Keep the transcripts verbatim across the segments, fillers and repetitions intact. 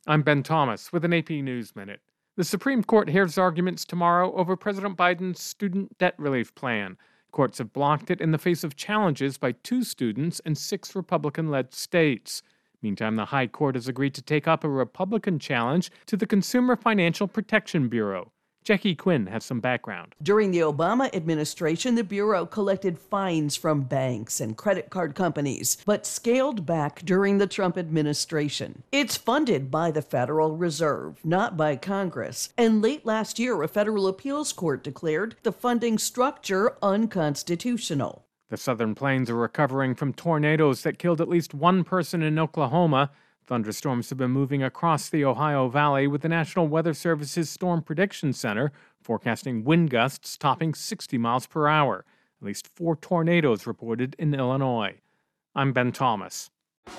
I'm Ben Thomas with an A P News Minute. The Supreme Court hears arguments tomorrow over President Biden's student debt relief plan. Courts have blocked it in the face of challenges by two students and six Republican-led states. Meantime, the High Court has agreed to take up a Republican challenge to the Consumer Financial Protection Bureau. Jackie Quinn has some background. During the Obama administration, the Bureau collected fines from banks and credit card companies, but scaled back during the Trump administration. It's funded by the Federal Reserve, not by Congress. And late last year, a federal appeals court declared the funding structure unconstitutional. The Southern Plains are recovering from tornadoes that killed at least one person in Oklahoma. Thunderstorms have been moving across the Ohio Valley, with the National Weather Service's Storm Prediction Center forecasting wind gusts topping sixty miles per hour. At least four tornadoes reported in Illinois. I'm Ben Thomas.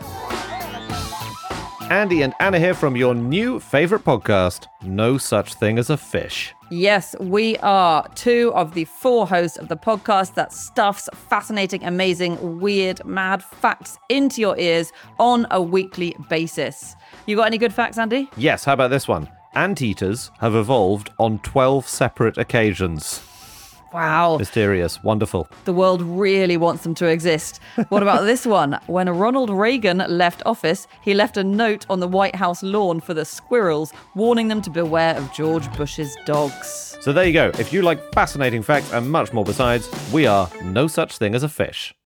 Andy and Anna here from your new favorite podcast, No Such Thing as a Fish. Yes, we are two of the four hosts of the podcast that stuffs fascinating, amazing, weird, mad facts into your ears on a weekly basis. You got any good facts, Andy? Yes, how about this one? Anteaters have evolved on twelve separate occasions. Wow. Mysterious. Wonderful. The world really wants them to exist. What about this one? When Ronald Reagan left office, he left a note on the White House lawn for the squirrels, warning them to beware of George Bush's dogs. So there you go. If you like fascinating facts and much more besides, we are No Such Thing as a Fish.